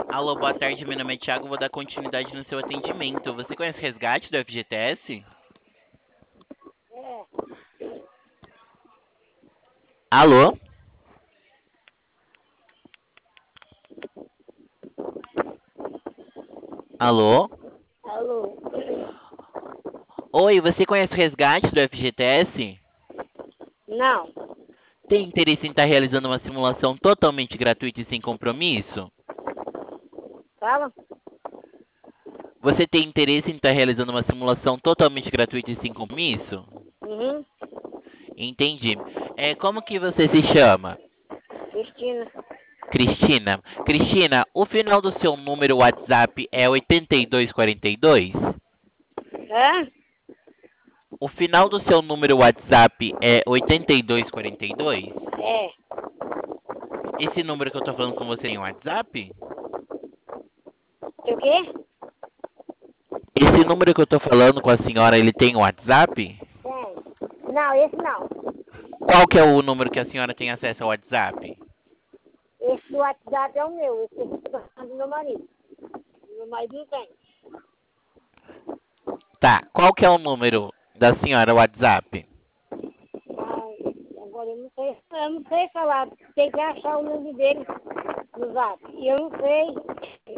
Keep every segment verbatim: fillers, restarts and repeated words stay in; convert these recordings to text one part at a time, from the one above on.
Alô, boa tarde, meu nome é Thiago, vou dar continuidade no seu atendimento. Você conhece o resgate do F G T S? É, Alô? Alô? alô? Oi, você conhece o resgate do F G T S? Não, Tem interesse em estar realizando uma simulação totalmente gratuita e sem compromisso? fala? Você tem interesse em estar realizando uma simulação totalmente gratuita e sem compromisso? Uhum, Entendi. É, como que você se chama? Cristina. Cristina. Cristina, o final do seu número WhatsApp é oitenta e dois quarenta e dois? É? O final do seu número WhatsApp é oitenta e dois quarenta e dois? É. Esse número que eu tô falando com você tem WhatsApp? Tem o quê? Esse número que eu tô falando com a senhora, ele tem WhatsApp? Tem. Não, esse não. Qual que é o número que a senhora tem acesso ao WhatsApp? Esse WhatsApp é o meu, esse é do meu marido. Meu marido não tem. Tá, qual que é o número da senhora WhatsApp? Ai, agora eu não sei, eu não sei falar. Tem que achar o nome dele no zap. E eu não sei.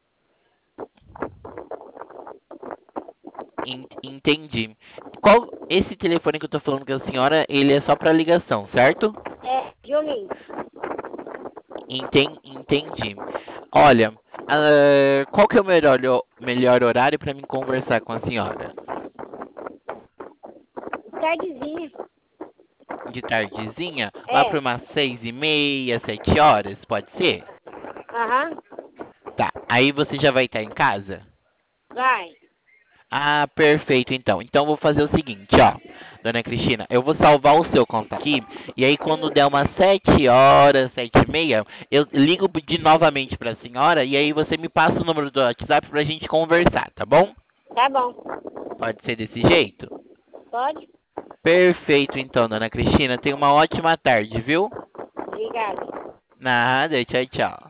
En- Entendi. Qual esse telefone que eu tô falando com a senhora, ele é só pra ligação, certo? É, Juninho. Enten- Entendi. Olha, ah, qual que é o melhor, melhor horário pra mim conversar com a senhora? Tardezinha. De tardezinha, lá por É. umas seis e meia, sete horas, pode ser? Aham. Tá, aí você já vai estar em casa? Vai. Ah, perfeito, então. Então, eu vou fazer o seguinte, ó. Dona Cristina, eu vou salvar o seu contato aqui, e aí quando der umas sete horas, sete e meia, eu ligo de novamente pra senhora, e aí você me passa o número do WhatsApp pra gente conversar, tá bom? Tá bom. Pode ser desse jeito? Pode? Perfeito, então, Dona Cristina. Tenha uma ótima tarde, viu? Obrigada. Nada, tchau, tchau.